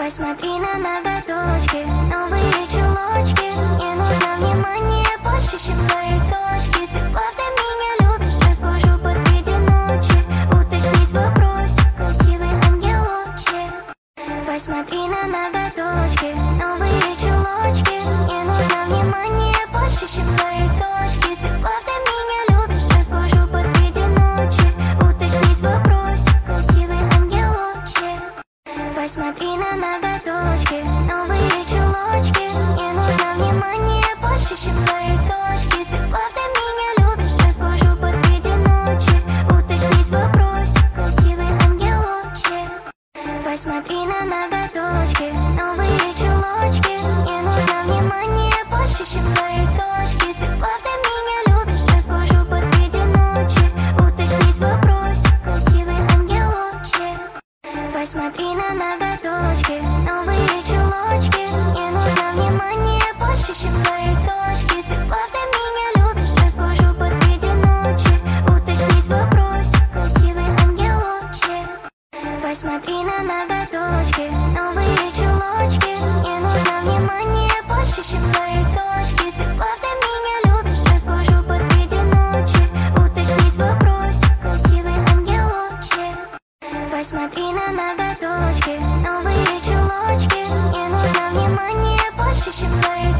Посмотри на ноготочки, новые чулочки. Мне нужно внимание больше, чем твои точки. Ты правда меня любишь, разбужу посреди ночи. Уточнись в вопросе, красивый ангелочек. Посмотри на ноготочки, новые чулочки. Мне нужно внимание больше, чем твои точки. Ты правда меня любишь, разбужу посреди ночи. Уточнись в вопросе, красивый ангелочек. Посмотри на ноготочки, новые чулочки. Мне нужно внимание больше, чем твои точки. Ты правда меня любишь, разбужу посреди ночи. Уточнись в вопросе, красивый ангелочек. Посмотри на ноготочки, новые чулочки. Мне нужно внимание больше, чем твои точки. Ты правда меня любишь, разбужу посреди ночи. Уточнись в вопросе, красивый ангелочек. Посмотри на ноготочки, новые чулочки. Мне нужно внимание больше, чем твои точки. Ты правда меня любишь, разбужу посреди ночи. Уточнись в вопросе, красивый ангелочек. Посмотри на ноготочки, новые чулочки. Мне нужно внимание больше, чем твои точки. Ты правда меня любишь, разбужу посреди ночи. Уточнись в вопросе, красивый ангелочек. Посмотри на ноготочки, новые чулочки. Мне нужно внимание больше, чем твои